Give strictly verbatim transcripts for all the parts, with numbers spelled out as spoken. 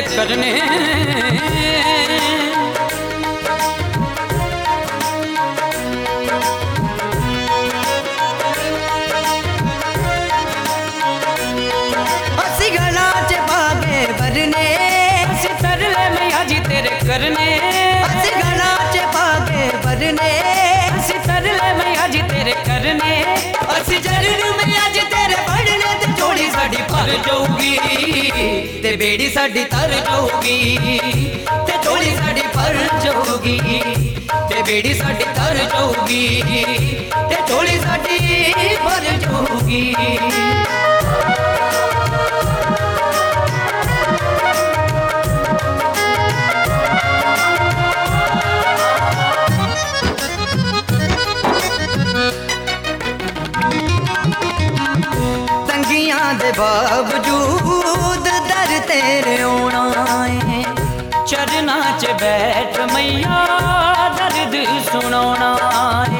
करने। असी गला च पागे भरने, असी तरले मैया जी तेरे करने। असी गला च पागे भरने, असी तरले मैया जी तेरे करने। असी चरण मैया जी तेरे पढ़ने, ते झोली साडी भर जाऊगी, ते बेड़ी साडी तर जाऊगी, ते झोली साडी भर जाऊगी, ते बेड़ी साडी तर जाऊगी, ते झोली साडी भर जाऊगी। दे बावजूद दर तेरे आना है, चरना च बैठ मैया दर्द सुनाना है।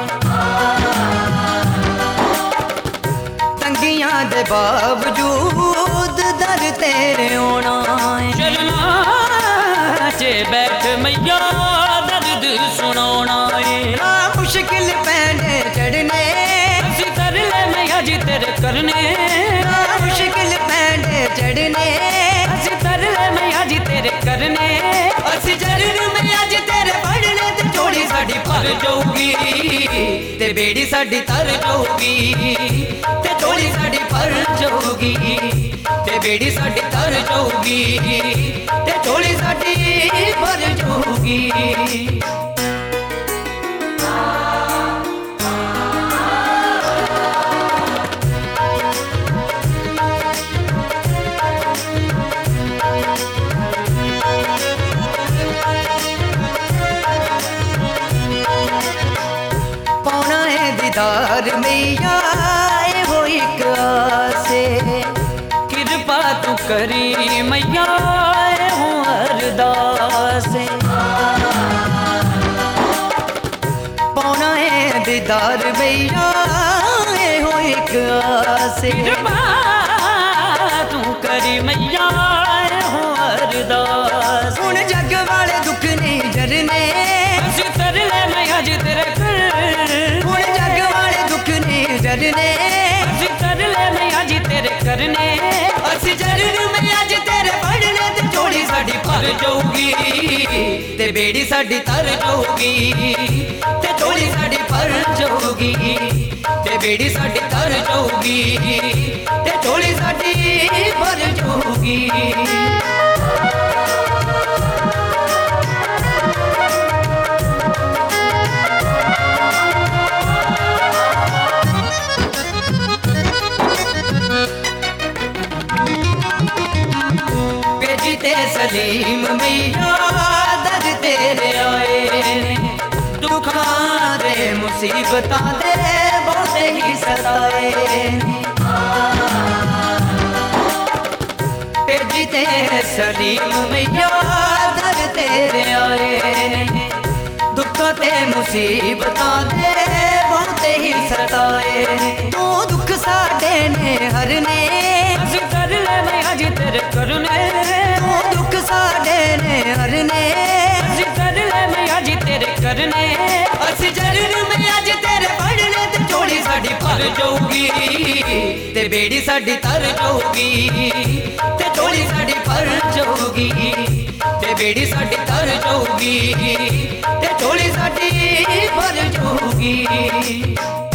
तंगियां दे बावजूद दर तेरे आना है, चरना च बैठ मैया दर्द सुनाना है। ना मुश्किल पैंडे चढ़ने, असी तरले मैया जी तेरे करने। मुश्किल पैंडे चढ़ने, असी तरले मैया जी तेरे करने। असी चरण मैया जी तेरे पढ़ने, ते झोली साडी भर जाऊगी, ते बेड़ी साडी तर जाऊगी, ते झोली साडी भर जाऊगी, ते बेड़ी साडी तर जाऊगी, ते झोली साडी भर जाऊगी। दीदार मैया हो एक आसे, कृपा तू करी मैया हो अरदास। पौना है दीदार मैया हो एक आसे, कृपा तू करी मैया हो अरदास। हुण जग वाले दुख नहीं जरने, असी तरले मैया जी तेरे जरने, असी तरले मैया जी तेरे करने। असी चरण मैया जी तेरे पढ़ने, ते झोली साडी भर जाऊगी, ते बेड़ी साडी तर जाऊगी, ते झोली साडी भर जाऊगी, ते बेड़ी साडी तर जाऊगी, ते झोली साडी भर जाऊगी। ते सलीम मैया दर तेरे आए, दुखां दे मुसीबतां दे बहुते ही सताए। भेजी ते सलीम मैया दर तेरे आए, दुखां ते मुसीबतां दे बहुते ही सताए। तू दुख साडे ने हरने, असी तरले मैया जी तेरे करने। दुख साडे ने हरने, असी तरले मैया जी तेरे करने। असी चरण मैया जी तेरे पढ़ने, ते झोली साडी भर जाऊगी, ते बेड़ी साडी तर जाऊगी, ते झोली साडी भर जाऊगी, ते बेड़ी साडी तर जाऊगी, ते झोली साडी भर जाऊगी।